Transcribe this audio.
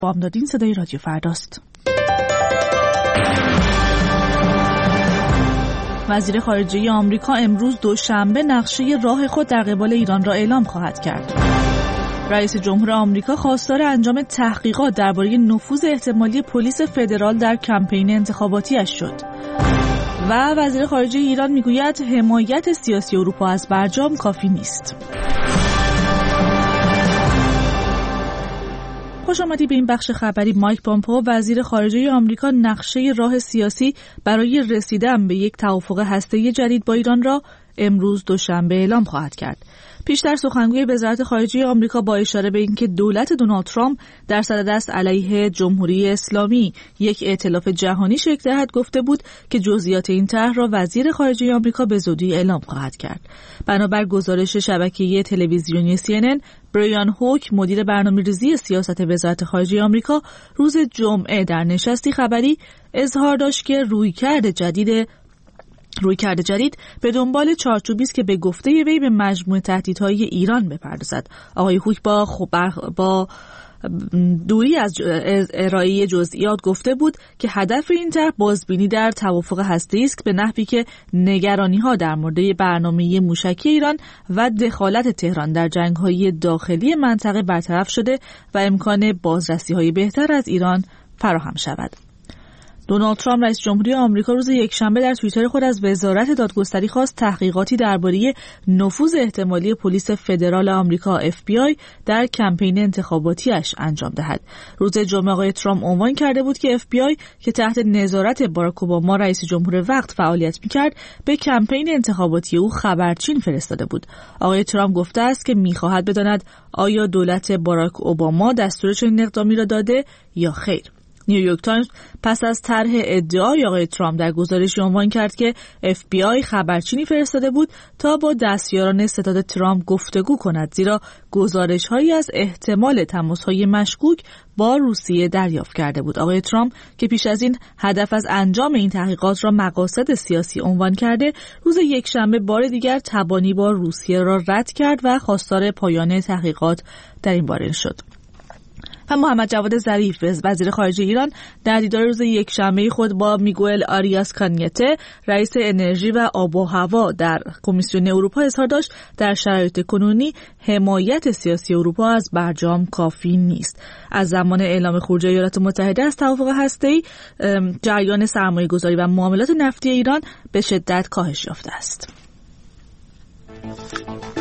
بامدادین صدای رادیو فرداست. وزیر خارجه آمریکا امروز دوشنبه نقشه راه خود در قبال ایران را اعلام خواهد کرد. رئیس جمهور آمریکا خواستار انجام تحقیقات درباره نفوذ احتمالی پلیس فدرال در کمپین انتخاباتی‌اش شد. و وزیر خارجه ایران میگوید حمایت سیاسی اروپا از برجام کافی نیست. خوش آمدید به این بخش خبری. مایک پامپئو وزیر خارجه آمریکا نقشه راه سیاسی برای رسیدن به یک توافق هسته‌ای جدید با ایران را امروز دوشنبه اعلام خواهد کرد. پیشتر سخنگوی وزارت خارجه آمریکا با اشاره به اینکه دولت دونالد ترامپ در صددست علیه جمهوری اسلامی یک ائتلاف جهانی شکل دهد گفته بود که جزئیات این طرح را وزیر خارجه آمریکا به زودی اعلام خواهد کرد. بنابر گزارش شبکه تلویزیونی CNN، بریان هوک مدیر برنامه‌ریزی سیاست وزارت خارجه آمریکا روز جمعه در نشستی خبری اظهار داشت که رویکرد جدید به دنبال چارچوبی است که به گفته وی به مجموعه تهدیدهای ایران بپردازد. آقای هوک با دوری از ارائه جزئیات گفته بود که هدف این طرح بازبینی در توافق هسته‌ای است به نحوی که نگرانی‌ها در مورد برنامه موشکی ایران و دخالت تهران در جنگ‌های داخلی منطقه برطرف شده و امکان بازرسی‌های بهتر از ایران فراهم شود. دونالد ترامپ رئیس جمهوری آمریکا روز یکشنبه در توییتر خود از وزارت دادگستری خواست تحقیقاتی درباره نفوذ احتمالی پلیس فدرال آمریکا FBI در کمپین انتخاباتیش انجام دهد. روز جمعه آقای ترامپ عنوان کرده بود که FBI که تحت نظارت باراک اوباما رئیس جمهور وقت فعالیت می‌کرد به کمپین انتخاباتی او خبرچین فرستاده بود. آقای ترامپ گفته است که می‌خواهد بداند آیا دولت باراک اوباما دستور چنین اقدامی را داده یا خیر. نیویورک تایمز پس از طرح ادعای آقای ترامپ در گزارشی عنوان کرد که FBI خبرچینی فرستاده بود تا با دستیاران ستاد ترامپ گفتگو کند، زیرا گزارش‌هایی از احتمال تماس‌های مشکوک با روسیه دریافت کرده بود. آقای ترامپ که پیش از این هدف از انجام این تحقیقات را مقاصد سیاسی عنوان کرده، روز یکشنبه بار دیگر تبانی با روسیه را رد کرد و خواستار پایان تحقیقات در این باره شد. و محمد جواد ظریف وزیر خارجه ایران در دیدار روز یکشنبه خود با میگوئل آریاس کانیته رئیس انرژی و آب و هوا در کمیسیون اروپا اظهار داشت در شرایط کنونی حمایت سیاسی اروپا از برجام کافی نیست. از زمان اعلام خروج ایالات متحده از توافق هسته‌ای جریان سرمایه‌گذاری و معاملات نفتی ایران به شدت کاهش یافته است.